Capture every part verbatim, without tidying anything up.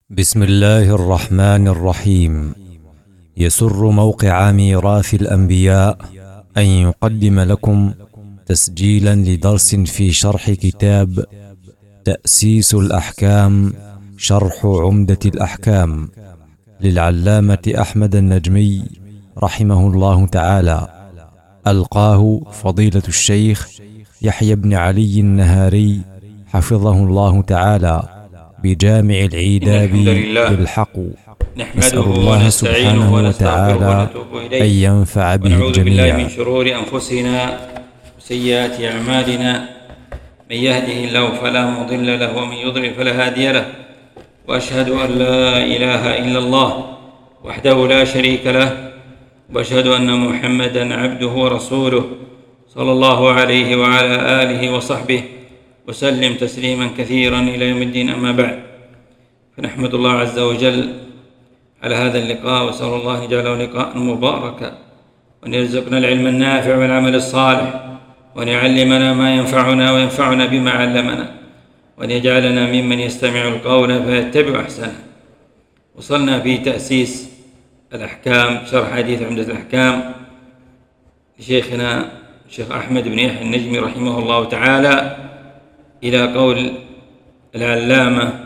بسم الله الرحمن الرحيم. يسر موقع ميراث الأنبياء أن يقدم لكم تسجيلا لدرس في شرح كتاب تأسيس الأحكام شرح عمدة الأحكام للعلامة أحمد النجمي رحمه الله تعالى، ألقاه فضيلة الشيخ يحيى بن علي النهاري حفظه الله تعالى بجامع العيداب بالحق. نسأل الله سبحانه وتعالى أن ينفع به الجميع. ونعوذ بالله من شرور أنفسنا وسيئات أعمالنا، من يهده الله فلا مضل له ومن يضلل فلا هادي له، وأشهد أن لا إله إلا الله وحده لا شريك له، وأشهد أن محمدا عبده ورسوله صلى الله عليه وعلى آله وصحبه وسلم تسليما كثيرا إلى يوم الدين. أما بعد، فنحمد الله عز وجل على هذا اللقاء، وأسأل الله أن يجعله لقاء مباركا، وأن يرزقنا العلم النافع والعمل الصالح، وأن يعلمنا ما ينفعنا وينفعنا بما علمنا، وأن يجعلنا ممن يستمع القول فيتبع أحسنه. وصلنا في تأسيس الأحكام شرح حديث عمدة الأحكام لشيخنا الشيخ أحمد بن يحيى النجمي رحمه الله تعالى إلى قول العلامة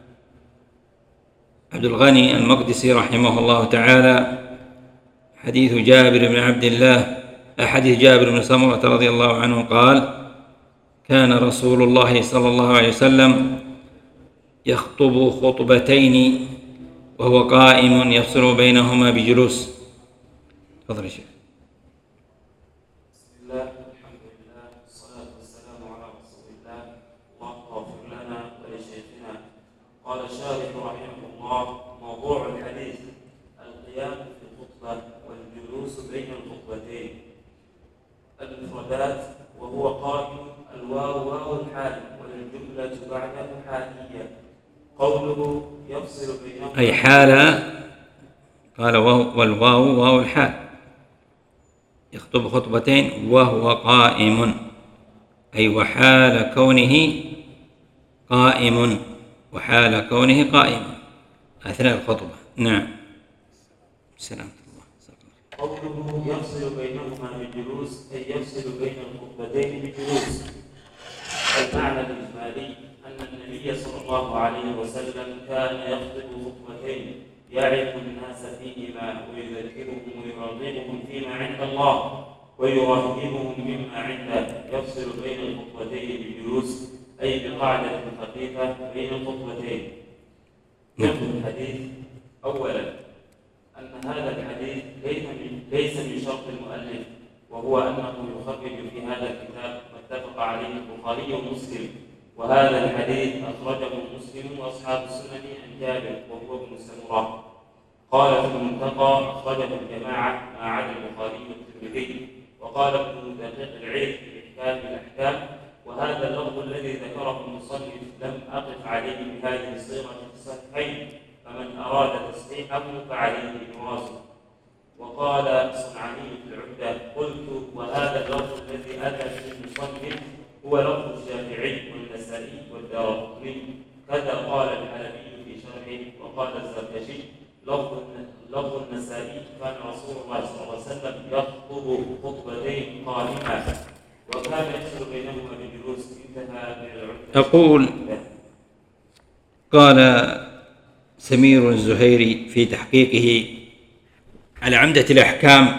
عبد الغني المقدسي رحمه الله تعالى، حديث جابر بن عبد الله حديث جابر بن سمرة رضي الله عنه قال: كان رسول الله صلى الله عليه وسلم يخطب خطبتين وهو قائم يفصل بينهما بجلوس. تفضل يا شيخ. بسم الله، الحمد لله، والصلاة والسلام على رسول الله. اللهم اغفر لنا ولشيخنا. قال الشارح رحمه الله: موضوع الحديث القيام في الخطبة والجلوس بين الخطبتين. المفردات: وهو قائم، الواو واو الحال والجملة بعده حالية. قوله يفصل بينهما أي حال، قال والواو واو الحال، يخطب خطبتين وهو قائم، أي وحال كونه قائم، وحال كونه قائما أثناء الخطبة. نعم. سلام الله. قوله يفصل بينهما بجلوس، أي يفصل بين الخطبتين بجلوس. المعنى الإجمالي أن النبي صلى الله عليه وسلم كان يخطب خطبتين يعظ الناس فيهما ويذكرهم ويرغبهم فيما عند الله ويرهبهم مما عنده. يفصل بين الخطبتين بجلوس، أي بقعدة خفيفة بين الخطبتين. فقه الحديث: أولا أن هذا الحديث ليس من شرط المؤلف، وهو أنه يخرج في هذا الكتاب ما اتفق عليه البخاري ومسلم، وهذا الحديث أخرجه مسلم وأصحاب السنن عن جابر وهو ابن سمرة. قال في المنتقى: أخرجه الجماعة ما عدا البخاري والترمذي. وقال ابن دقيق العيد في إحكام الأحكام: وهذا اللفظ الذي ذكره المصنف لم أقف عليه بهذه الصيغة في الصحيحين، فمن أراد تصحيحه فعليه براسه. وقال الصنعاني في العدة: قلت وهذا اللفظ الذي أتى به المصنف هو لفظ الشافعي والنسائي والدارقطني. كذا قال الحلبي في شرحه. وقال الزركشي: لفظ النسائي كان رسول الله صلى الله عليه وسلم يخطب خطبتين قائما وكان يفصل بينهما بجلوس. انتهى من العدة. أقول: قال سمير الزهيري في تحقيقه على عمدة الأحكام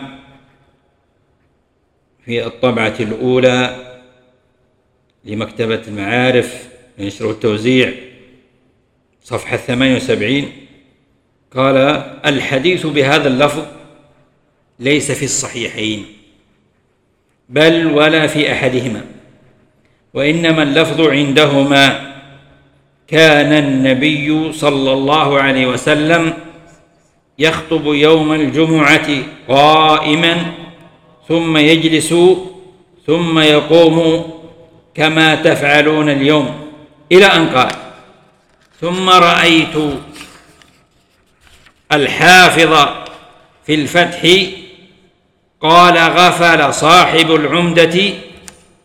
في الطبعة الأولى لمكتبة المعارف لنشر التوزيع صفحة ثمانية وسبعين، قال: الحديث بهذا اللفظ ليس في الصحيحين بل ولا في أحدهما، وإنما اللفظ عندهما: كان النبي صلى الله عليه وسلم يخطب يوم الجمعة قائما ثم يجلس ثم يقوم كما تفعلون اليوم، إلى أن قال: ثم رأيت الحافظ في الفتح قال: غفل صاحب العمدة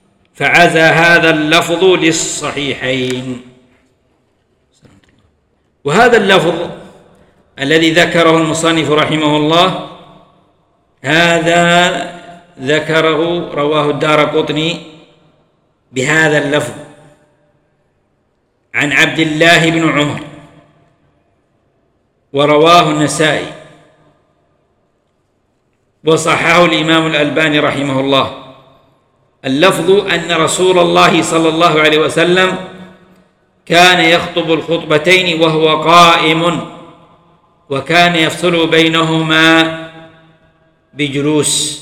فعزى هذا اللفظ للصحيحين. وهذا اللفظ الذي ذكره المصنف رحمه الله هذا ذكره رواه الدارقطني بهذا اللفظ عن عبد الله بن عمر، ورواه النسائي وصححه الإمام الألباني رحمه الله. اللفظ أن رسول الله صلى الله عليه وسلم كان يخطب الخطبتين وهو قائم، وكان يفصل بينهما بجلوس.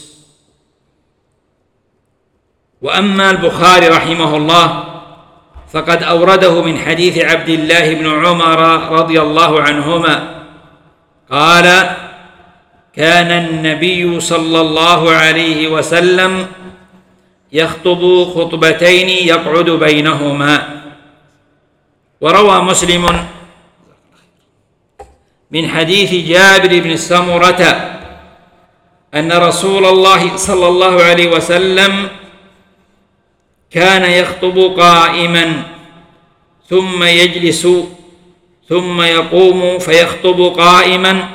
وأما البخاري رحمه الله فقد أورده من حديث عبد الله بن عمر رضي الله عنهما قال: كان النبي صلى الله عليه وسلم يخطب خطبتين يقعد بينهما. وروى مسلم من حديث جابر بن سمرة أن رسول الله صلى الله عليه وسلم كان يخطب قائما ثم يجلس ثم يقوم فيخطب قائما،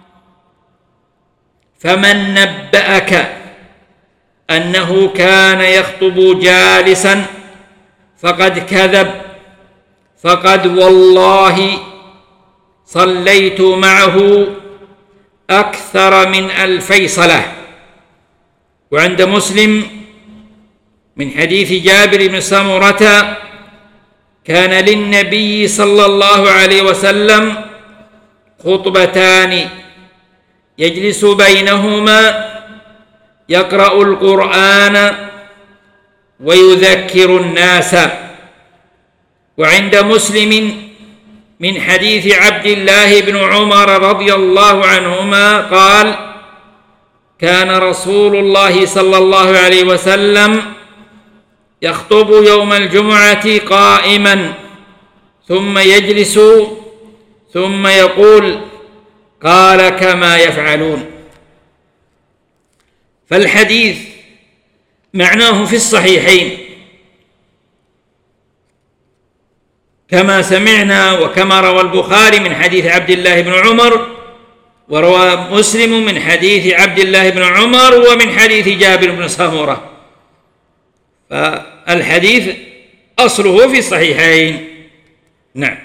فمن نبأك أنه كان يخطب جالسا فقد كذب، فقد والله صليت معه أكثر من ألفي صلاة. وعند مسلم من حديث جابر بن سمرة كان للنبي صلى الله عليه وسلم خطبتان يجلس بينهما يقرأ القرآن ويذكر الناس. وعند مسلم من حديث عبد الله بن عمر رضي الله عنهما قال: كان رسول الله صلى الله عليه وسلم يخطب يوم الجمعة قائما ثم يجلس ثم يقول: قال كما يفعلون. فالحديث معناه في الصحيحين كما سمعنا، وكما روى البخاري من حديث عبد الله بن عمر، وروى مسلم من حديث عبد الله بن عمر ومن حديث جابر بن سمرة. فالحديث أصله في الصحيحين. نعم.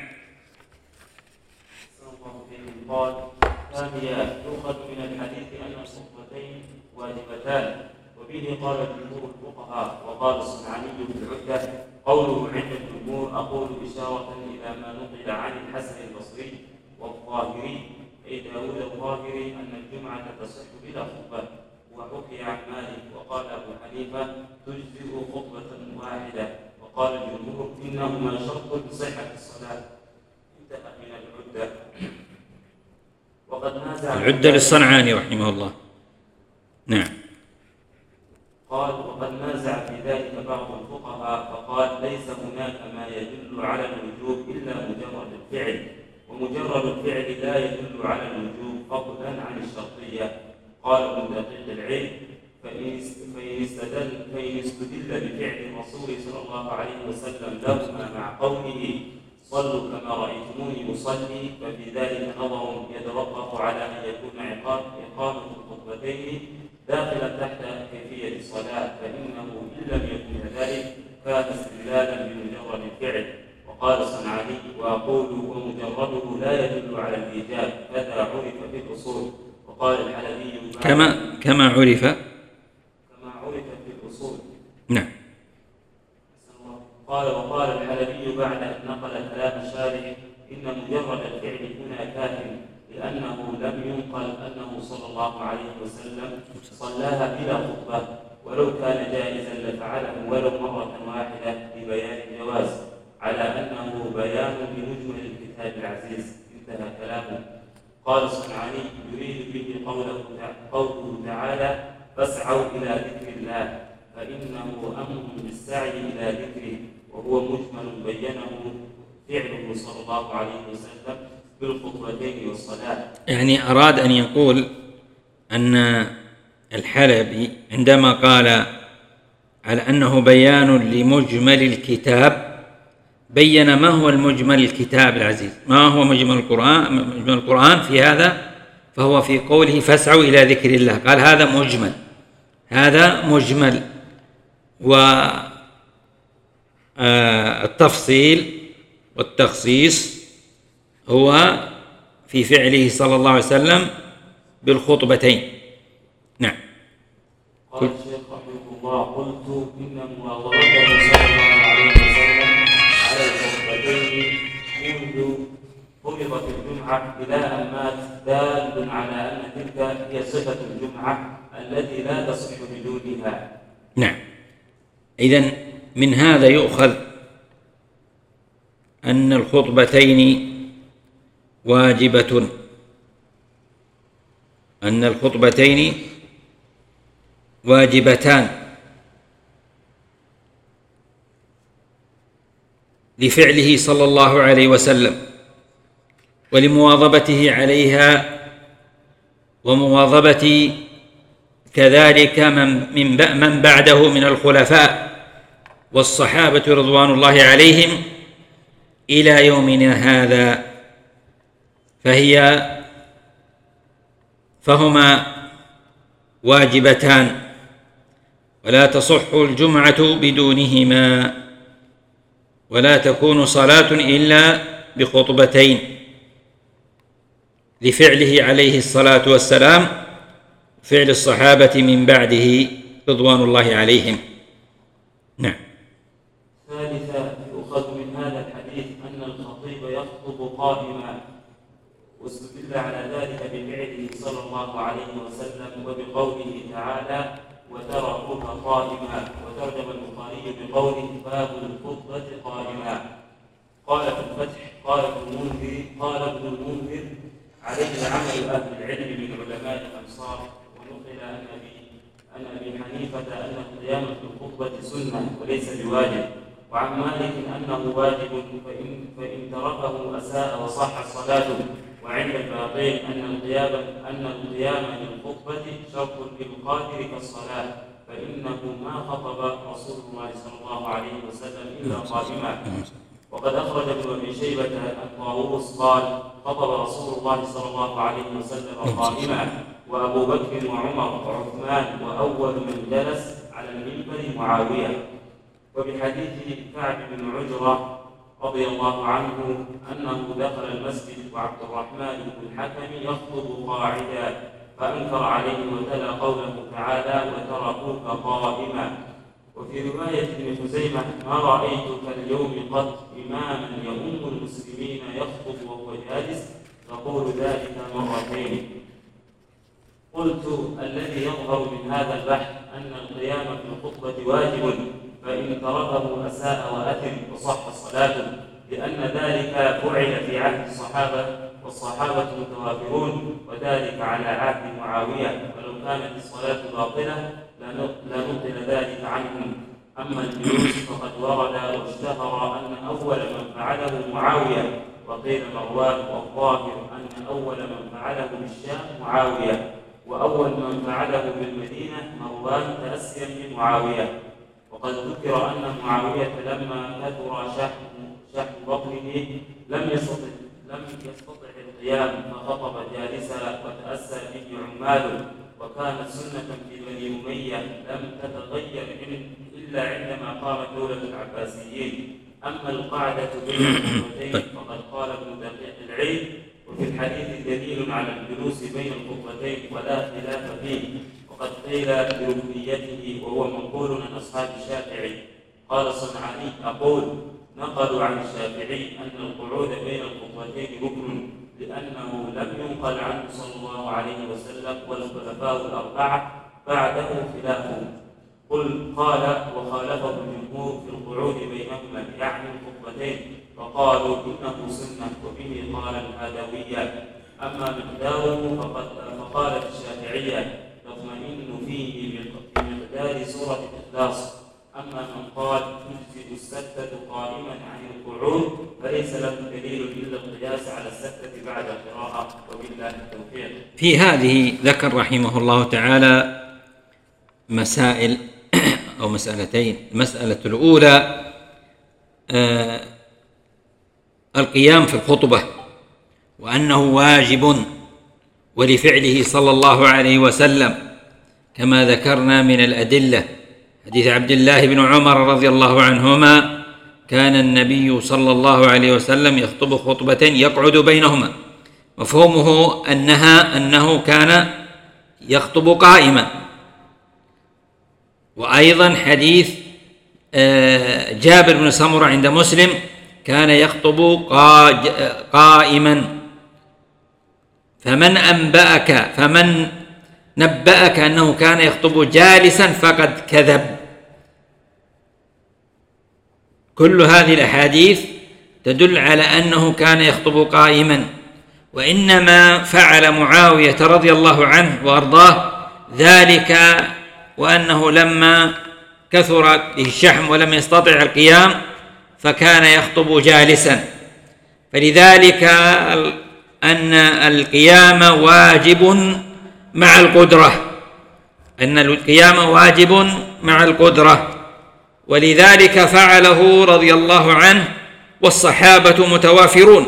قال: ثانيا يؤخذ من الحديث أن الخطبتين واجبتان، وبه قال جمهور الفقهاء. وقال الصنعاني في العدة: قوله عند الجمهور أقول إشارة إلى ما نقل عن الحسن البصري والظاهري أي داود الظاهري أن الجمعة تصح بلا خطبة، وحكي عن مالك. وقال أبو حنيفة: تجزئ خطبة واحدة. وقال الجمهور: إنهما شرط لصحة الصلاة. انتهى من العدة. وقد نازع العدة للصنعاني رحمه الله. نعم. قال: وقد نازع في ذلك بعض الفقهاء فقال: ليس هناك ما يدل على الوجوب إلا مجرد الفعل، ومجرد الفعل لا يدل على الوجوب فضلا عن الشرطية. قال ابن دقيق العيد: فإن استدل فإن استدل بفعل الرسول صلى الله عليه وسلم لهما مع قوله صلوا كما رأيتموني أصلي، ففي ذلك نظر يتوقف على أن يكون إقامة الخطبتين داخلا تحت كيفية الصلاة، فإنه إن لم يكن كذلك كان استدلالا بمجرد الفعل. وقال الصنعاني: وأقول ومجرده لا يدل على الإيجاب، كذا عرف في الأصول. وقال الحلبي: كما كما عرف كما عرف في الأصول. نعم. قال: وقال الحلبي بعد أن نقل كلام الشارح: إن مجرد الفعل هنا كاف، لأنه لم ينقل أنه صلى الله عليه وسلم صلاها بلا خطبة، ولو كان جائزا لفعله ولو مرة واحدة لبيان الجواز، على أنه بيان لمجمل الكتاب العزيز. انتهى كلامه. قال الصنعاني: يريد به قوله قوله تعالى: فاسعوا إلى ذكر الله، فإنه أمر بالسعي إلى ذكره، وهو مجمل بينه فعله صلى الله عليه وسلم بالخطبتين والصلاة. يعني أراد أن يقول أن الحلبي عندما قال على أنه بيان لمجمل الكتاب بين ما هو المجمل الكتاب العزيز، ما هو مجمل القرآن. مجمل القرآن في هذا فهو في قوله فاسعوا إلى ذكر الله، قال هذا مجمل، هذا مجمل. والتفصيل والتخصيص هو في فعله صلى الله عليه وسلم بالخطبتين. نعم. قال الشيخ رحمه الله: قلت إن مواظبته صلى الله عليه وسلم على الخطبتين منذ فرضت الجمعة إلى أن مات دال على أن تلك هي صفة الجمعة التي لا تصح بدونها. نعم. إذن من هذا يؤخذ أن الخطبتين واجبة، أن الخطبتين واجبتان لفعله صلى الله عليه وسلم ولمواظبته عليها، ومواظبة كذلك من من بعده من الخلفاء والصحابة رضوان الله عليهم إلى يومنا هذا، فهي فهما واجبتان ولا تصح الجمعة بدونهما، ولا تكون صلاة إلا بخطبتين لفعله عليه الصلاة والسلام، فعل الصحابة من بعده رضوان الله عليهم. نعم. ثالثا يؤخذ من هذا الحديث أن الخطيب يخطب قائما، واستدل على ذلك بفعله صلى الله عليه وسلم وبقوله تعالى: وتركوك قائما، وترجم البخاري بقوله: باب الخطبة قائما. قال في الفتح: قال ابن المنذر قال ابن المنذر عليه العمل أهل العلم من علماء الأمصار، ونقل عن أبي عن أبي حنيفة أن القيام في الخطبة سنة وليس بواجب، وعن مالك أنه واجب فإن, فإن تركه أساء وصح صلاته، وعند الباقين أن القيام أن القيام للخطبة شرط للقادر كالصلاة، فإنه ما خطب رسول الله صلى الله عليه وسلم إلا قائما. وقد أخرج ابن أبي شيبة الطاووس قال: خطب رسول الله صلى الله عليه وسلم قائما، وأبو بكر وعمر وعثمان، وأول من جلس على المنبر معاوية. وبحديث كعب بن عجرة رضي الله عنه أنه دخل المسجد وعبد الرحمن بن الحكم يخطب قاعدا، فأنكر عليه وتلا قوله تعالى: وتركوك قائما. وفي رواية ابن خزيمة: ما رأيتك اليوم قط إماما يؤم المسلمين يخطب وهو جالس، تقول ذلك مرتين. قلت: الذي يظهر من هذا البحث أن القيام في الخطبة واجب، فإن تركه أساء وأثم وصح صلاته، لأن ذلك فعل في عهد الصحابة والصحابة متوافرون، وذلك على عهد معاوية، ولو كانت الصلاة باطلة لنقل ذلك عنهم. أما الجلوس فقد ورد واشتهر أن أول من فعله معاوية، وقيل مروان، والظاهر أن أول من فعله بالشام معاوية، وأول من فعله بالمدينة مروان تأسيا بمعاوية. وقد ذكر أن معاوية لما كثر شحم شحم بطنه لم يستطع لم يستطع القيام، فخطب جالسا وتأسى به عماله، وكانت سنة في بني أمية لم تتغير إلا عندما قامت دولة العباسيين. أما القعدة بين الخطبتين فقد قال ابن دقيق العيد: وفي الحديث دليل على الجلوس بين الخطبتين ولا خلاف فيه، وقد قيل بركنيته وهو منقول عن أصحاب الشافعي. قال الصنعاني: أقول نقلوا عن الشافعي أن القعود بين الخطبتين ركن، لأنه لم ينقل عنه صلى الله عليه وسلم والخلفاء الأربعة بعده خلافه. قل قال: وخالفه الجمهور في القعود بينهما يعني الخطبتين، فقالوا إنه سنة، وبه قال الهادوية. أما مقداره فقد فقالت الشافعية: تطمئن فيه بمقدار سورة الإخلاص. أما من قال تجزئ السكتة قائما عن القعود فليس له دليل إلا القياس على السكتة بعد القراءة، وبالله التوفيق. في هذه ذكر رحمه الله تعالى مسائل أو مسألتين. المسألة الأولى القيام في الخطبة وأنه واجب ولفعله صلى الله عليه وسلم كما ذكرنا من الأدلة. حديث عبد الله بن عمر رضي الله عنهما: كان النبي صلى الله عليه وسلم يخطب خطبة يقعد بينهما، مفهومه أنها أنه كان يخطب قائما. وأيضا حديث جابر بن سمرة عند مسلم: كان يخطب قائما. فمن أنبأك فمن نبأك أنه كان يخطب جالسا فقد كذب. كل هذه الأحاديث تدل على أنه كان يخطب قائما، وإنما فعل معاوية رضي الله عنه وأرضاه ذلك وأنه لما كثر به الشحم ولم يستطع القيام فكان يخطب جالسا. فلذلك أن القيام واجب مع القدرة، أن القيام واجب مع القدرة، ولذلك فعله رضي الله عنه والصحابة متوافرون.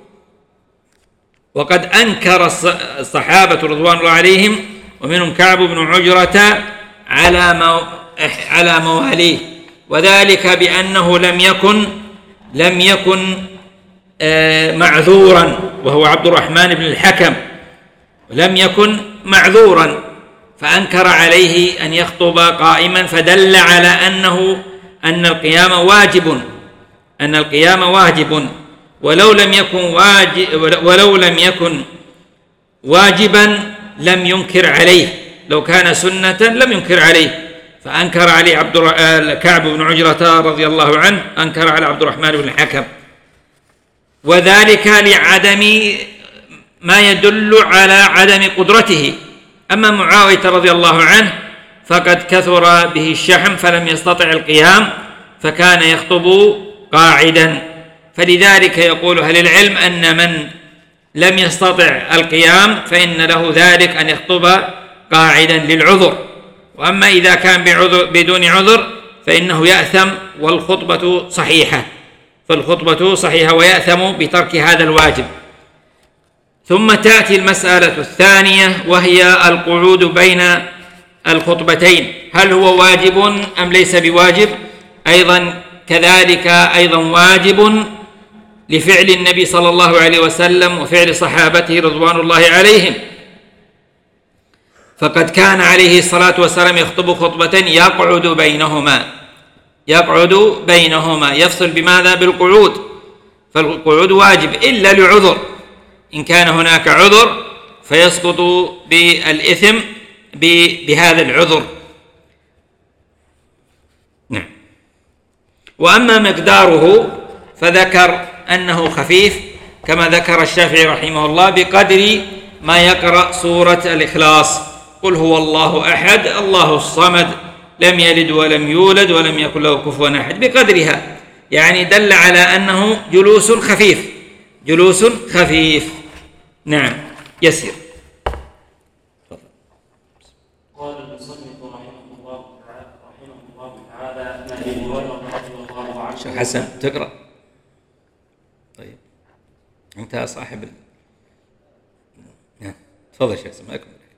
وقد أنكر الصحابة رضوان الله عليهم ومنهم كعب بن عجرة على مو... على مواليه، وذلك بأنه لم يكن لم يكن معذورا، وهو عبد الرحمن بن الحكم، لم يكن معذورا فأنكر عليه أن يخطب قائما، فدل على أنه أن القيام واجب أن القيام واجب ولو لم يكن واجب ولو لم يكن واجبا لم ينكر عليه، لو كان سنة لم ينكر عليه. فأنكر عليه عبد كعب بن عجرة رضي الله عنه، أنكر على عبد الرحمن بن الحكم، وذلك لعدم ما يدل على عدم قدرته. أما معاوية رضي الله عنه فقد كثر به الشحم فلم يستطع القيام فكان يخطب قاعدا. فلذلك يقول أهل العلم أن من لم يستطع القيام فإن له ذلك أن يخطب قاعدا للعذر، وأما إذا كان بعذر بدون عذر فإنه يأثم والخطبة صحيحة فالخطبة صحيحة ويأثم بترك هذا الواجب. ثم تأتي المسألة الثانية وهي القعود بين الخطبتين، هل هو واجب أم ليس بواجب؟ أيضا كذلك أيضا واجب لفعل النبي صلى الله عليه وسلم وفعل صحابته رضوان الله عليهم، فقد كان عليه الصلاة والسلام يخطب خطبة يقعد بينهما يقعد بينهما يفصل بماذا؟ بالقعود. فالقعود واجب إلا لعذر، إن كان هناك عذر فيسقط بالإثم بهذا العذر. نعم. وأما مقداره فذكر أنه خفيف كما ذكر الشافعي رحمه الله بقدر ما يقرأ سورة الإخلاص: قل هو الله أحد الله الصمد لم يلد ولم يولد ولم يكن له كفوا أحد، بقدرها، يعني دل على أنه جلوس خفيف جلوس خفيف. نعم يسير. قال المصنف رحمه الله تعالى رحمه الله تعالى عن ابي هريره رضي الله عنه. شيخ حسن تقرأ؟ طيب انت صاحب ال... تفضل شيخ حسن.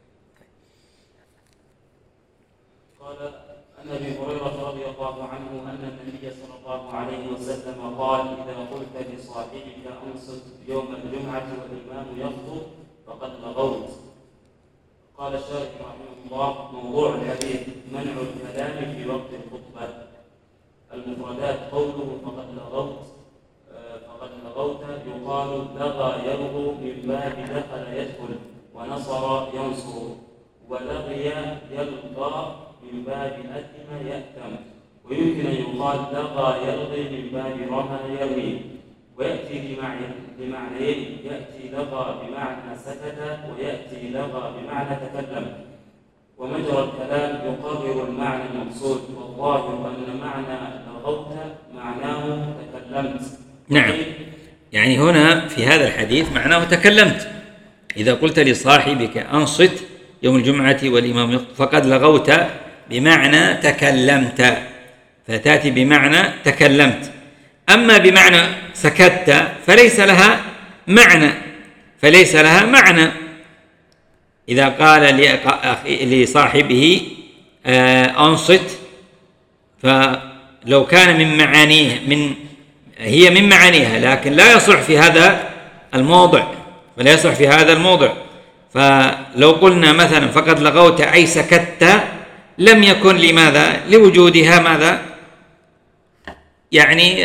قال عن ابي هريره رضي الله عنه ان النبي صلى الله عليه وسلم قال: اذا قلت لصاحبك انصت يوم الجمعه والامام يخطب فقد لغوت. قال الشارح رحمه الله: موضوع الحديث منع الكلام في وقت الخطبه. المفردات قوله فقد لغوت فقد لغوت يقال لغى يلغو من باب دخل يدخل ونصر ينصر، ولغي يلغى من باب أثم يأثم، ويمكن أن يقال لغى يلغي من باب رمى يرمي. ويأتي بمعنيين: يأتي لغى بمعنى سكت، ويأتي لغى بمعنى تكلم. ومجرى الكلام يقرر المعنى المقصود، والظاهر أن معنى لغوت معناه تكلمت. نعم، يعني هنا في هذا الحديث معناه تكلمت. إذا قلت لصاحبك أنصت يوم الجمعة والإمام يخطب فقد لغوت بمعنى تكلمت، فتأتي بمعنى تكلمت. أما بمعنى سكت فليس لها معنى فليس لها معنى إذا قال لصاحبه أنصت، فلو كان من معانيه من هي من معانيها لكن لا يصح في هذا الموضع فلا يصح في هذا الموضع. فلو قلنا مثلا فقد لغوت أي سكت لم يكن لماذا؟ لوجودها ماذا؟ يعني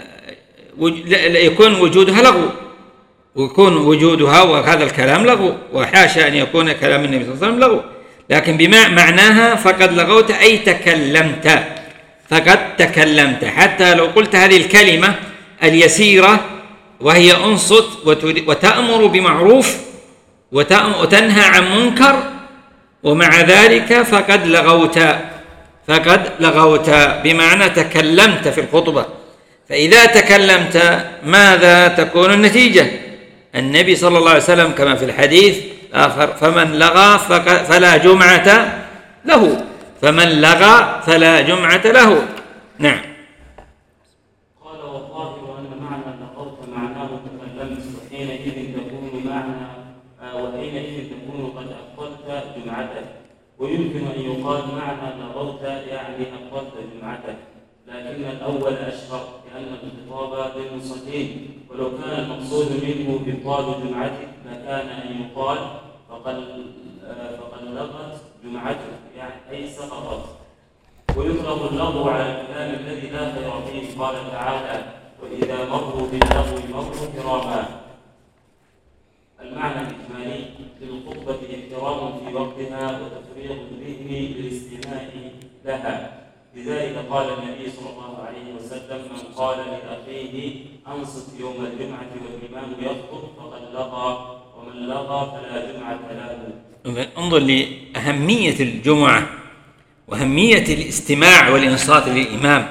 يكون وجودها لغو ويكون وجودها وهذا الكلام لغو، وحاشا أن يكون كلام النبي صلى الله عليه وسلم لغو، لكن بمعناها فقد لغوت أي تكلمت فقد تكلمت. حتى لو قلت هذه الكلمة اليسيرة وهي أنصت وتأمر بمعروف وتنهى عن منكر ومع ذلك فقد لغوت فقد لغوت بمعنى تكلمت في الخطبة. فإذا تكلمت ماذا تكون النتيجة؟ النبي صلى الله عليه وسلم كما في الحديث آخر فمن لغى فلا جمعة له فمن لغى فلا جمعة له. نعم. قال والظاهر أن معنى لغوت معناه تكلمت، وحينئذ تكون معنى وحينئذ تكون قد أبطلت جمعتك، ويمكن أن يقال معنى لغوت يعني أبطلت جمعتك، لكن الأول أشهر لأن الخطاب للمصلين، ولو كان المقصود منه إبطال جمعتك لكان أن يقال فقد فقد لغت جمعتك يعني أي سقطت. ويطلق اللغو على الكلام الذي لا خير فيه، قال تعالى وإذا مروا باللغو مروا كراما. المعنى الإجمالي للخطبة احترام في وقتها وتفريغ الذهن للاستماع لها، لذلك قال النبي صلى الله عليه وسلم من قال لأخيه أنصت يوم الجمعة والإمام يخطب فقد لغى، ومن لغى فلا جمعة له. انظر لأهمية الجمعة وأهمية الاستماع والإنصات للإمام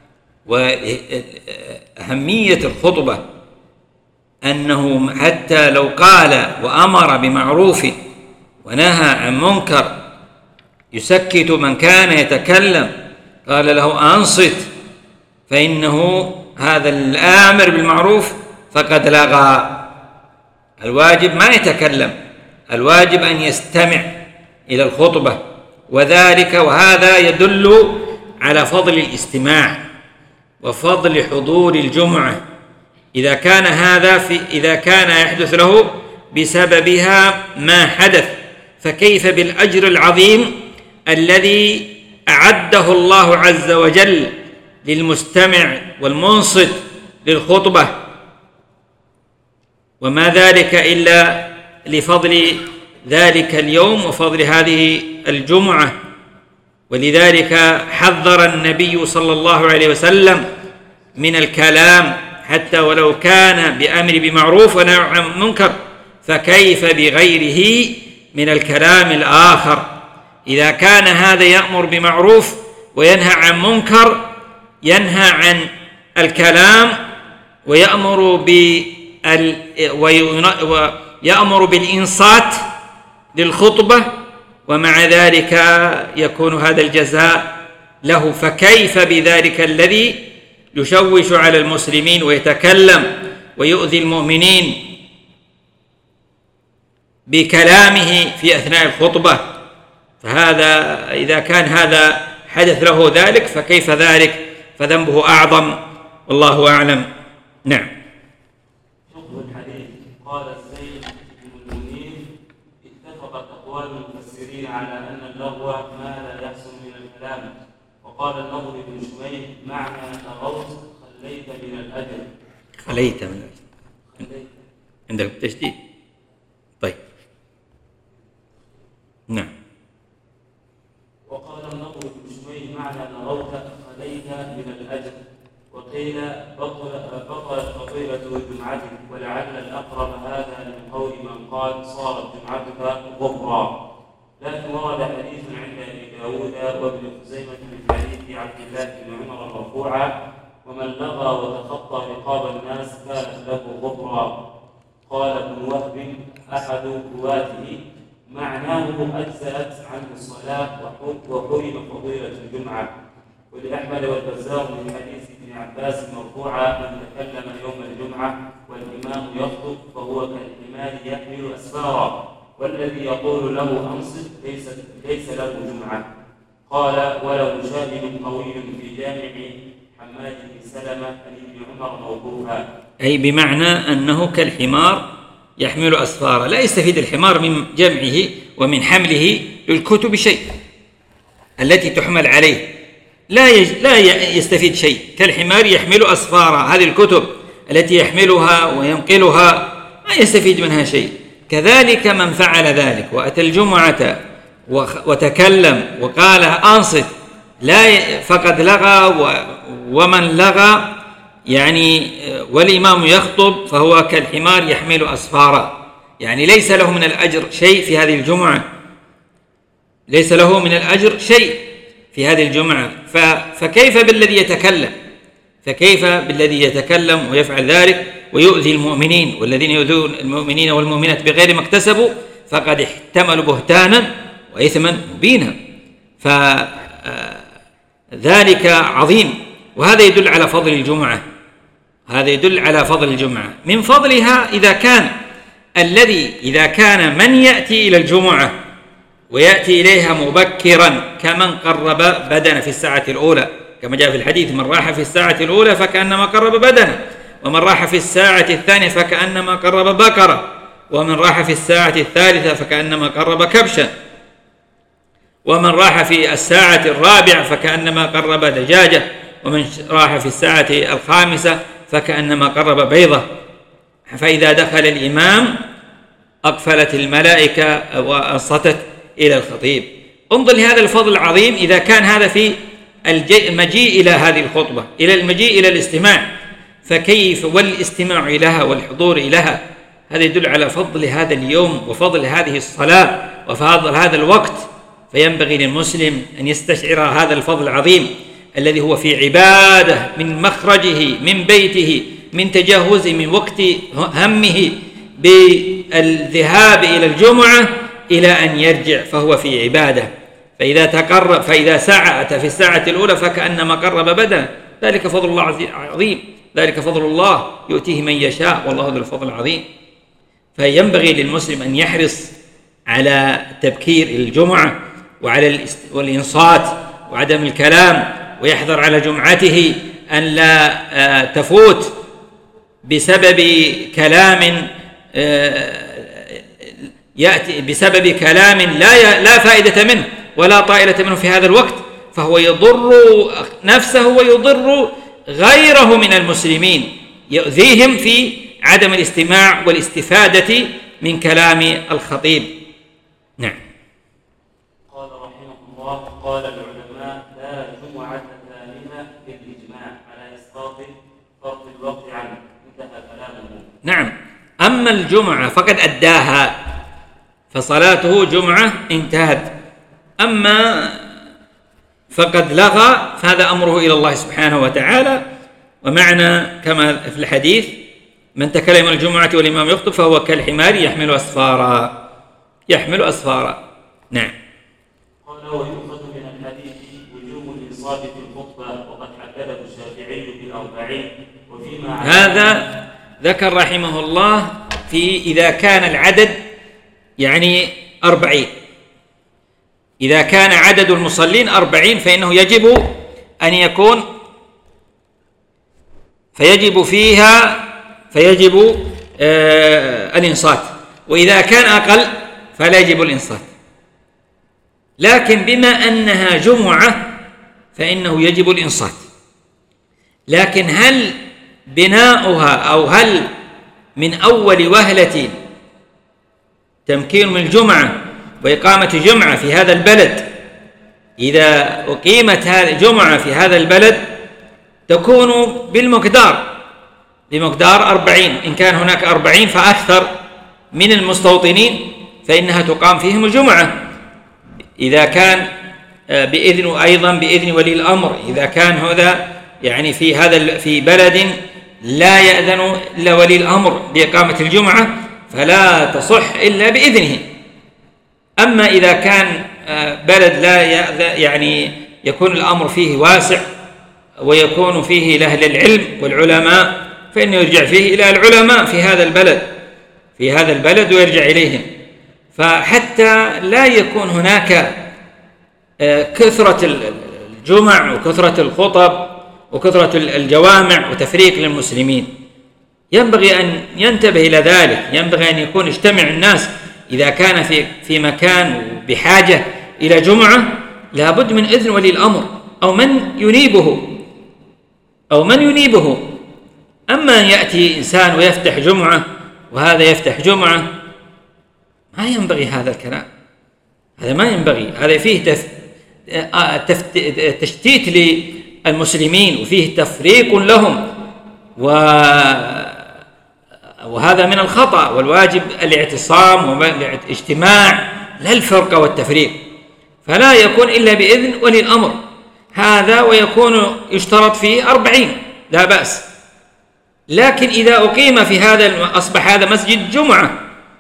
وأهمية الخطبة، أنه حتى لو قال وأمر بمعروف ونهى عن منكر يسكت من كان يتكلم، قال له أنصت، فإنه هذا الآمر بالمعروف فقد لغى. الواجب ما يتكلم، الواجب أن يستمع إلى الخطبة، وذلك وهذا يدل على فضل الاستماع وفضل حضور الجمعة إذا كان هذا في إذا كان يحدث له بسببها ما حدث، فكيف بالأجر العظيم الذي أعده الله عز وجل للمستمع والمنصت للخطبة، وما ذلك إلا لفضل ذلك اليوم وفضل هذه الجمعة. ولذلك حذر النبي صلى الله عليه وسلم من الكلام حتى ولو كان بأمر بمعروف ونهي عن منكر، فكيف بغيره من الكلام الآخر؟ إذا كان هذا يأمر بمعروف وينهى عن منكر، ينهى عن الكلام ويأمر بال ويأمر بالإنصات للخطبة، ومع ذلك يكون هذا الجزاء له، فكيف بذلك الذي يشوش على المسلمين ويتكلم ويؤذي المؤمنين بكلامه في أثناء الخطبة؟ فهذا إذا كان هذا حدث له ذلك فكيف ذلك؟ فذنبه أعظم، والله أعلم. نعم. شق الحديث. قال السيد بن المنير اتفقت أقوال المفسرين على أن اللغو ما لا يحصل من الكلام، وقال النضر بن شميل معنى لغوت خليت من الأجر. خليت من الأجر عندك التشديد. طيب. نعم. وقال النضر بن شميل معنى لغوت خليت من الأجر، وقيل بطلت فضيلة جمعتك، ولعل الأقرب هذا من قول من قال صارت جمعتك غفرا. لكن ورد حديث عند أبي داود وابن خزيمة من حديث عبد الله بن عمر مرفوعا ومن لغى وتخطى رقاب الناس كانت له غفرا. قال ابن وهب أحد رواته معناه أجزأت عنه الصلاة وحرم فضيلة الجمعة، ولأحمد والبزار من حديث ابن عباس مرفوعا: من تكلم يوم الجمعة والإمام يخطب فهو كالحمار يحمل أسفارا، والذي يقول له أنصت ليس, ليس له جمعة. قال: وله شاهد قوي في جامع حماد بن سلمة عن ابن عمر موقوفا. أي بمعنى أنه كالحمار يحمل أسفارا، لا يستفيد الحمار من جمعه ومن حمله للكتب شيء التي تحمل عليه، لا يج... لا يستفيد شيء. كالحمار يحمل أسفارا، هذه الكتب التي يحملها وينقلها ما يستفيد منها شيء. كذلك من فعل ذلك وأتى الجمعة وتكلم وقال أنصت لا فقد لغى، ومن لغى يعني والإمام يخطب فهو كالحمار يحمل أسفارا، يعني ليس له من الأجر شيء في هذه الجمعة، ليس له من الأجر شيء في هذه الجمعة. فكيف بالذي يتكلم فكيف بالذي يتكلم ويفعل ذلك ويؤذي المؤمنين، والذين يؤذون المؤمنين والمؤمنات بغير ما اكتسبوا فقد احتملوا بهتانا وإثما مبينا. فذلك عظيم، وهذا يدل على فضل الجمعة، هذا يدل على فضل الجمعة. من فضلها إذا كان الذي إذا كان من يأتي إلى الجمعة ويأتي إليها مبكرا كمن قرب بدنه في الساعة الأولى، كما جاء في الحديث: من راح في الساعة الأولى فكأنما قرب بدنه، ومن راح في الساعة الثانية فكأنما قرب بقرة، ومن راح في الساعة الثالثة فكأنما قرب كبشا، ومن راح في الساعة الرابعة فكأنما قرب دجاجة، ومن راح في الساعة الخامسة فكأنما قرب بيضة. فإذا دخل الإمام أقفلت الملائكة وأنصتت إلى الخطيب. انظر لهذا الفضل العظيم إذا كان هذا في المجيء إلى هذه الخطبة، إلى المجيء إلى الاستماع، فكيف والاستماع لها والحضور لها. هذا يدل على فضل هذا اليوم وفضل هذه الصلاة وفضل هذا الوقت. فينبغي للمسلم أن يستشعر هذا الفضل العظيم الذي هو في عبادة، من مخرجه من بيته، من تجهزه من وقت همه بالذهاب إلى الجمعة إلى أن يرجع فهو في عبادة. فإذا تقرب فإذا سعت في الساعة الأولى فكأنما قرب بدنه. ذلك فضل الله عظيم، ذلك فضل الله يؤتيه من يشاء، والله ذو الفضل العظيم. فينبغي للمسلم أن يحرص على تبكير الجمعة وعلى الإنصات وعدم الكلام، ويحذر على جمعته أن لا تفوت بسبب كلام يأتي بسبب كلام لا لا فائدة منه ولا طائلة منه في هذا الوقت، فهو يضر نفسه ويضر غيره من المسلمين، يؤذيهم في عدم الاستماع والاستفادة من كلام الخطيب. نعم. قال رحمه الله: قال العلماء: لا جمعة ثانية بالإجماع على إسقاط فرض الوقت عنه. انتهى كلامه. نعم. أما الجمعة فقد أداها فصلاته جمعة انتهت، أما فقد لغى فهذا أمره إلى الله سبحانه وتعالى. ومعنى كما في الحديث: من تكلم الجمعة والإمام يخطب فهو كالحمار يحمل أسفارا، يحمل أسفارا. نعم. قال: ويؤخذ من الحديث وجوب الإنصات في الخطبة، وقد حدده الشافعي في الأربعين. وفيما هذا ذكر رحمه الله في إذا كان العدد يعني أربعين، إذا كان عدد المصلين أربعين فإنه يجب أن يكون فيجب فيها فيجب آه الإنصات، وإذا كان أقل فلا يجب الإنصات. لكن بما أنها جمعة فإنه يجب الإنصات. لكن هل بناؤها أو هل من أول وهلة تمكين من الجمعة وإقامة جمعة في هذا البلد، إذا أقيمت هذه الجمعة في هذا البلد تكون بالمقدار بمقدار أربعين، إن كان هناك أربعين فأكثر من المستوطنين فإنها تقام فيهم الجمعة، إذا كان بإذن أيضا بإذن ولي الأمر، إذا كان هذا يعني في هذا في بلد لا يأذن إلا ولي الأمر بإقامة الجمعة فلا تصح إلا بإذنه. أما إذا كان بلد لا يعني يكون الأمر فيه واسع ويكون فيه لأهل العلم والعلماء، فإنه يرجع فيه إلى العلماء في هذا البلد في هذا البلد ويرجع إليهم. فحتى لا يكون هناك كثرة الجمع وكثرة الخطب وكثرة الجوامع وتفريق للمسلمين، ينبغي أن ينتبه إلى ذلك. ينبغي أن يكون اجتمع الناس إذا كان في في مكان بحاجة إلى جمعة، لابد من إذن ولي الأمر أو من ينيبه أو من ينيبه أما أن يأتي إنسان ويفتح جمعة وهذا يفتح جمعة، ما ينبغي هذا الكلام. هذا ما ينبغي. هذا فيه تف... تف... تشتيت للمسلمين وفيه تفريق لهم، و... وهذا من الخطأ. والواجب الاعتصام والاجتماع لا الفرقة والتفريق. فلا يكون إلا بإذن ولي الأمر هذا، ويكون يشترط فيه أربعين لا بأس. لكن إذا أقيم في هذا أصبح هذا مسجد جمعة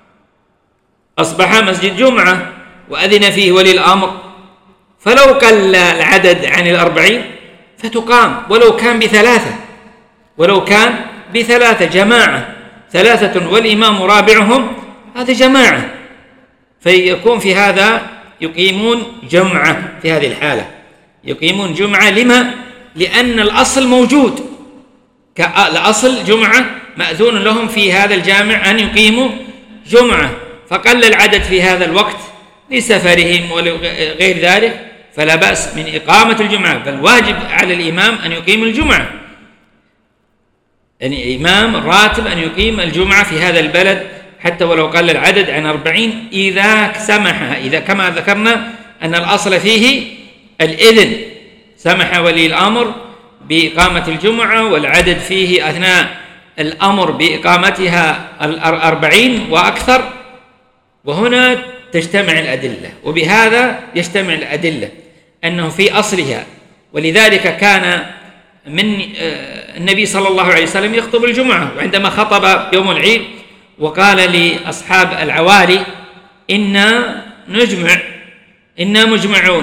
أصبح مسجد جمعة وأذن فيه ولي الأمر، فلو قل العدد عن الأربعين فتقام، ولو كان بثلاثة ولو كان بثلاثة جماعة، ثلاثة والإمام رابعهم، هذا جماعة، فيكون في هذا يقيمون جمعة. في هذه الحالة يقيمون جمعة. لما؟ لأن الأصل موجود، الأصل جمعة مأذون لهم في هذا الجامع أن يقيموا جمعة، فقل العدد في هذا الوقت لسفرهم وغير ذلك، فلا بأس من إقامة الجمعة، بل واجب على الإمام أن يقيم الجمعة، يعني الإمام الراتب أن يقيم الجمعة في هذا البلد حتى ولو قل العدد عن أربعين إذا سمح. إذا كما ذكرنا أن الأصل فيه الإذن، سمح ولي الأمر بإقامة الجمعة والعدد فيه أثناء الأمر بإقامتها الأربعين وأكثر، وهنا تجتمع الأدلة. وبهذا يجتمع الأدلة أنه في أصلها. ولذلك كان من النبي صلى الله عليه وسلم يخطب الجمعة، وعندما خطب يوم العيد وقال لأصحاب العوالي إنا نجمع إنا مجمعون،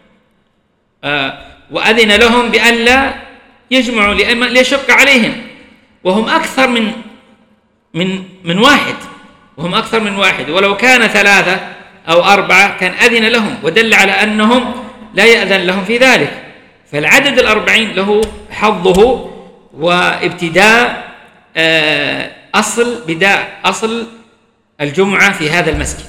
وأذن لهم بأن لا يجمعوا ليشق عليهم، وهم أكثر من من من واحد وهم أكثر من واحد ولو كان ثلاثة أو أربعة كان أذن لهم، ودل على أنهم لا يأذن لهم في ذلك. فالعدد الأربعين له حظه وابتداء أصل بداء أصل الجمعة في هذا المسجد.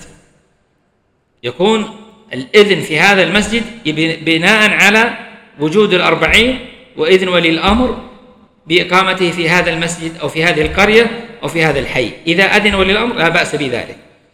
يكون الإذن في هذا المسجد بناء على وجود الأربعين وإذن ولي الأمر بإقامته في هذا المسجد أو في هذه القرية أو في هذا الحي. إذا أذن ولي الأمر لا بأس بذلك.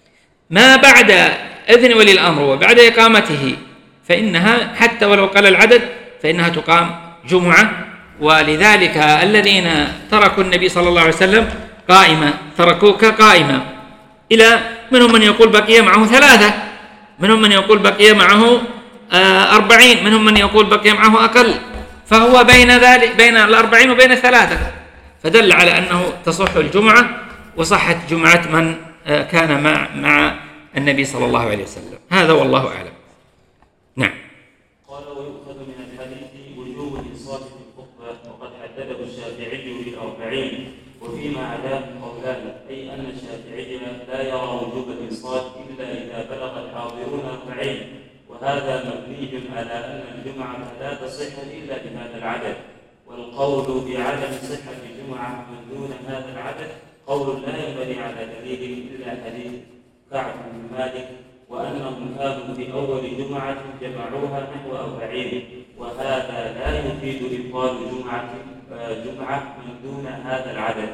ما بعد إذن ولي الأمر وبعد إقامته فإنها حتى ولو قل العدد فإنها تقام جمعة. ولذلك الذين تركوا النبي صلى الله عليه وسلم قائمة تركوك قائمة، إلى منهم من يقول بقي معه ثلاثة، منهم من يقول بقي معه أربعين، منهم من يقول بقي معه أقل، فهو بين ذلك بين الأربعين وبين الثلاثة، فدل على أنه تصح الجمعة وصحت جمعة من كان مع مع النبي صلى الله عليه وسلم. هذا والله أعلم. نعم. قال ويؤخذ من الحديث وجوب الإنصات في الخطبة، وقد حدده الشافعي بالأربعين، وفيما عداه قولان، أي أن الشافعي لا يرى وجوب الإنصات إلا إذا بلغ الحاضرون أربعين، وهذا مبني على أن الجمعة لا تصح إلا بهذا العدد، والقول بعدم صحة الجمعة من دون هذا العدد قول لا ينبني على دليل إلا حديث كعب بن مالك، وأنهم كانوا في أول جمعة جمعوها نحو أربعين، وهذا لا يفيد إبطال جمعة جمعة من دون هذا العدد.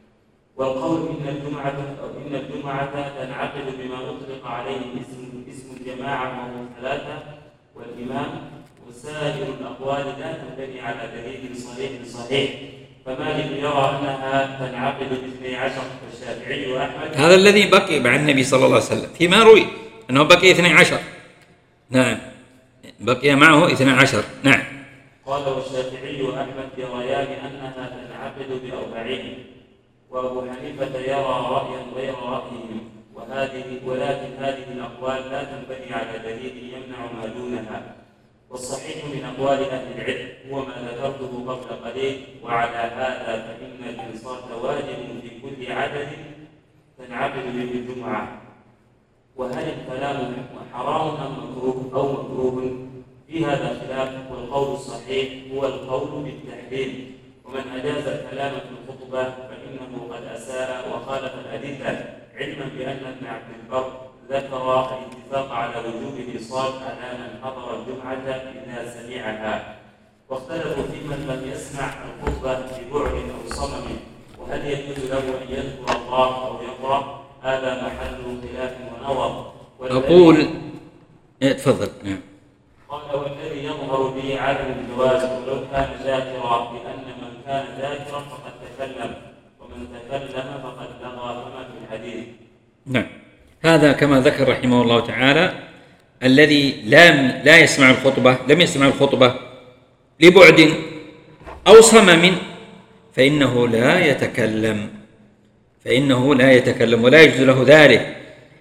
والقول إن الجمعة أو إن الجمعة تنعقد بما أطلق عليه اسم اسم الجماعة وهو ثلاثة والإمام، وسائر الأقوال لا تنبني على دليل صحيح صحيح، فمالك يرى أنها تنعقد باثني عشر، والشافعي وأحمد. هذا الذي بقي مع النبي صلى الله عليه وسلم فيما روي أنه بقي اثني عشر. نعم، بقي معه اثني عشر. نعم. قال والشافعي وأحمد يريان أنها تنعقد بأربعين، وأبو حنيفة يرى رأيا غير رأيهم، وهذه ولكن هذه الأقوال لا تنبني على دليل يمنع ما دونها. والصحيح من أقوال أهل العلم هو ما ذكرته قبل قليل، وعلى هذا فإن الإنصات واجب في كل عدد تنعقد به الجمعة. وهل الكلام حرام أم مكروه أو مكروه؟ في هذا خلاف، والقول الصحيح هو القول بالتحريم، ومن أجاز الكلام في الخطبة فإنه قد أساء وخالف الأدلة، علما بأن ابن عبد البر ذكر الاتفاق على وجوب الإيصال على من حضر الجمعة إذا سمعها، واختلفوا في من لم يسمع الخطبة ببعد أو صمم، وهل يجوز له أن يذكر الله أو يقرأ؟ هذا محل خلاف ونظر. أقول تفضل. نعم. قال والذي يظهر لي عدم الجواز ولو كان ذاكرا، لأن من كان ذاكرا فقد تكلم، ومن تكلم فقد لغى كما في الحديث. نعم، هذا كما ذكر رحمه الله تعالى الذي لم لا يسمع الخطبة لم يسمع الخطبة لبعد أو صمم فإنه لا يتكلم فإنه لا يتكلم ولا يجوز له ذلك،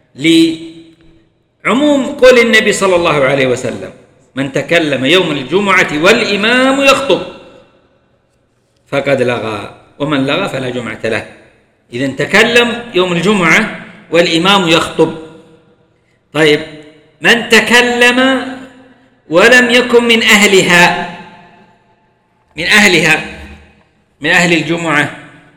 لعموم قول النبي صلى الله عليه وسلم: من تكلم يوم الجمعة والإمام يخطب فقد لغى، ومن لغى فلا جمعة له. إذن تكلم يوم الجمعة والإمام يخطب. طيب، من تكلم ولم يكن من أهلها من أهلها من أهل الجمعة،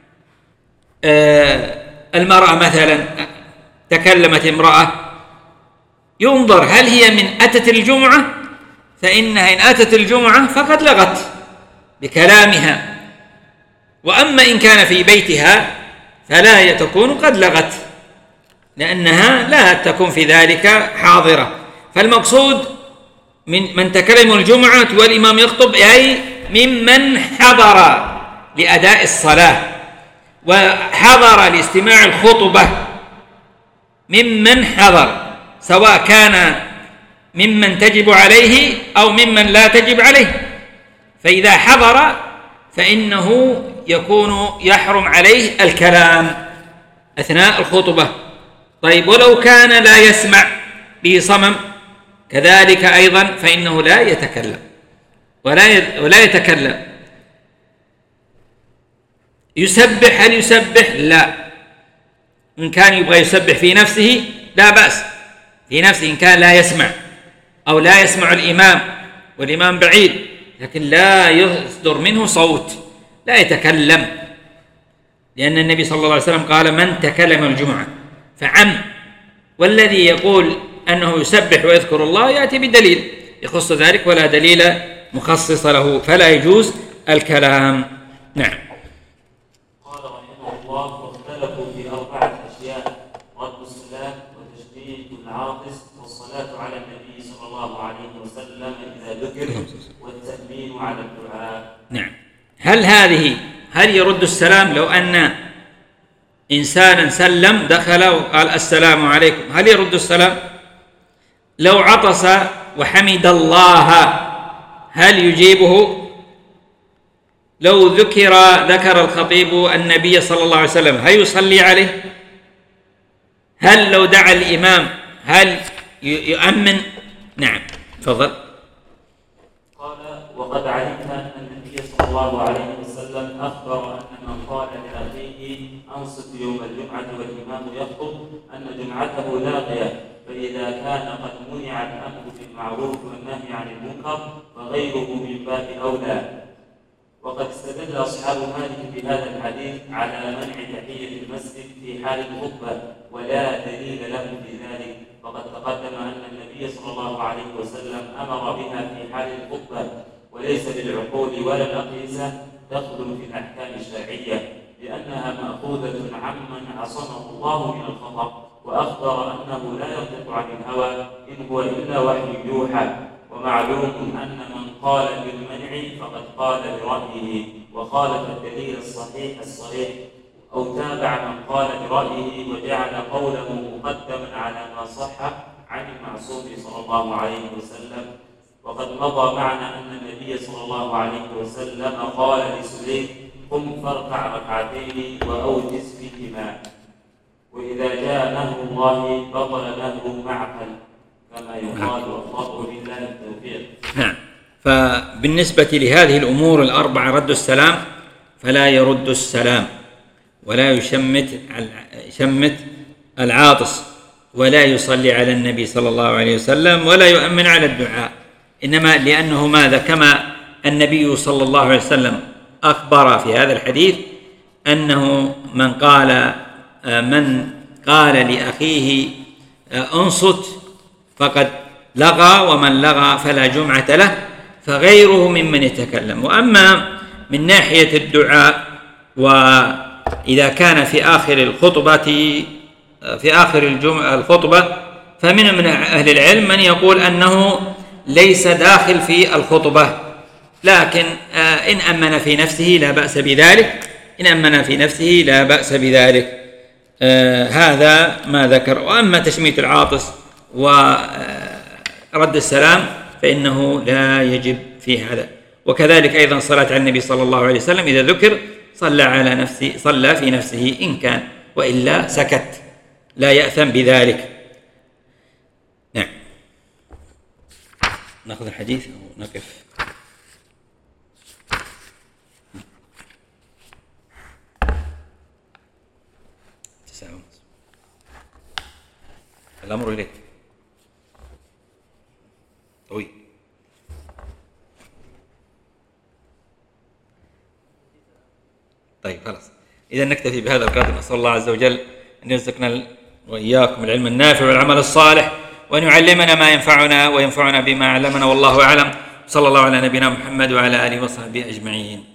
آه المرأة مثلا، تكلمت امرأة، ينظر هل هي من أتت الجمعة، فإنها إن أتت الجمعة فقد لغت بكلامها، وأما إن كان في بيتها فلا تكون قد لغت، لأنها لا تكون في ذلك حاضرة. فالمقصود من من تكلم الجمعة والإمام يخطب أي ممن حضر لأداء الصلاة وحضر لاستماع الخطبة، ممن حضر، سواء كان ممن تجب عليه أو ممن لا تجب عليه. فإذا حضر فإنه يكون يحرم عليه الكلام أثناء الخطبة. طيب، ولو كان لا يسمع به صمم كذلك أيضا فإنه لا يتكلم ولا ولا يتكلم. يسبح، هل يسبح؟ لا. إن كان يبغى يسبح في نفسه لا بأس، في نفسه إن كان لا يسمع أو لا يسمع الإمام والإمام بعيد، لكن لا يصدر منه صوت، لا يتكلم، لأن النبي صلى الله عليه وسلم قال: من تكلم الجمعة فعم. والذي يقول أنه يسبح ويذكر الله يأتي بدليل يخص ذلك، ولا دليل مخصص له، فلا يجوز الكلام. نعم. قال رحمه الله: واختلفوا في أربعة أشياء: رد السلام، وتشميت العاطس، والصلاة على النبي صلى الله عليه وسلم إذا ذكر، والتأمين على الدعاء. نعم. هل هذه هل يرد السلام لو أن إنسانا سلم دخل وقال السلام عليكم، هل يرد السلام؟ لو عطس وحمد الله هل يجيبه؟ لو ذكر ذكر الخطيب النبي صلى الله عليه وسلم هل يصلي عليه؟ هل لو دعا الإمام هل يؤمن؟ نعم، تفضل. قال: وقد علمت أن النبي صلى الله عليه وسلم أخبر أن من قال لأخيه أنصت يوم الجمعة والإمام يخطب أن جمعته لاغية، فإذا كان قد منع الأمر بالمعروف والنهي عن المنكر فغيره من باب أولى. وقد استدل أصحاب مالك بهذا الحديث على منع تحية المسجد في حال الخطبة، ولا دليل له في ذلك، فقد تقدم أن النبي صلى الله عليه وسلم أمر بها في حال الخطبة، وليس للعقول ولا الأقيسة تخدم في الأحكام الشرعية، لأنها مأخوذة عمن عصمه الله من الخطأ، وأخبر أنه لا ينطق عن الهوى إن هو إلا وحي يوحى. ومعلوم أن من قال بالمنع فقد قال برأيه وخالف الدليل الصحيح الصريح، أو تابع من قال برأيه وجعل قوله مقدما على ما صح عن المعصوم صلى الله عليه وسلم. وقد مضى معنا أن النبي صلى الله عليه وسلم قال لسليم: قم فاركع ركعتين وأوجز فيهما. وإذا جاء نهر الله بطل نهر معقل، كما يقال، والله بالله التوفيق. نعم. فبالنسبة لهذه الأمور الأربعة رد السلام، فلا يرد السلام ولا يشمت يشمت العاطس ولا يصلي على النبي صلى الله عليه وسلم ولا يؤمن على الدعاء، إنما لأنه ماذا؟ كما النبي صلى الله عليه وسلم أخبر في هذا الحديث أنه من قال من قال لأخيه أنصت فقد لغى، ومن لغى فلا جمعة له، فغيره ممن يتكلم. وأما من ناحية الدعاء، وإذا كان في آخر الخطبة في آخر الخطبة فمن من أهل العلم من يقول أنه ليس داخل في الخطبة، لكن إن أمن في نفسه لا بأس بذلك، إن أمن في نفسه لا بأس بذلك. هذا ما ذكر. وأما تشميت العاطس ورد السلام فإنه لا يجب في هذا. وكذلك أيضا صلاة على النبي صلى الله عليه وسلم إذا ذكر صلى على نفسه، صلى في نفسه إن كان، وإلا سكت، لا يأثم بذلك. نعم. نأخذ الحديث أو نقف؟ الأمر إليك طويل. طيب خلاص، إذا نكتفي بهذا القدر. نسأل الله عز وجل أن يرزقنا وإياكم العلم النافع والعمل الصالح، وأن يعلمنا ما ينفعنا وينفعنا بما علمنا، والله أعلم. صلى الله على نبينا محمد وعلى آله وصحبه أجمعين.